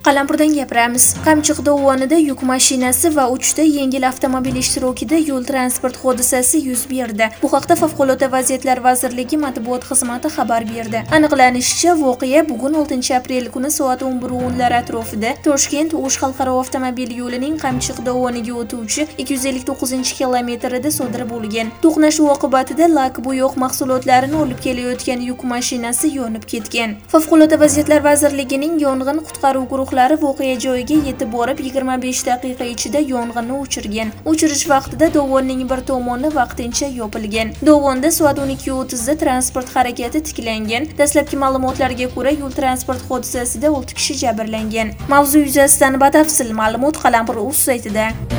Qalampirdan gapiramiz. Qamchiq dovonida yuk mashinasi va 3 ta yengil avtomobil ishtirokida yo'l transport hodisasi yuz berdi. Bu haqda Favqulodda vaziyatlar vazirligi matbuot xizmati xabar berdi. Aniqlanishicha, voqea bugun 6-aprel kuni soat 11:10 atrofida Toshkent-O'sh xalqaro avtomobil yo'lining Qamchiq dovoniga o'tuvchi 259-kilometrida sodir bo'lgan. To'qnashuv oqibatida lak bo'yoq mahsulotlarini olib kelayotgan yuk mashinasi yonib ketgan. Favqulodda vaziyatlar vazirligining yong'in qutqaruv guruhlari voqea joyiga yetib borib 25 daqiqa ichida yong'inni o'chirgan. O'chirish vaqtida dovonning bir tomoni vaqtincha yopilgan. Dovonda soat 12:30 da transport harakati tiklangan. Dastlabki ma'lumotlarga ko'ra, yo'l transport hodisasida 6 kishi jabrlangan. Mavzu yuzasidan batafsil ma'lumot Qalampir.uz saytida.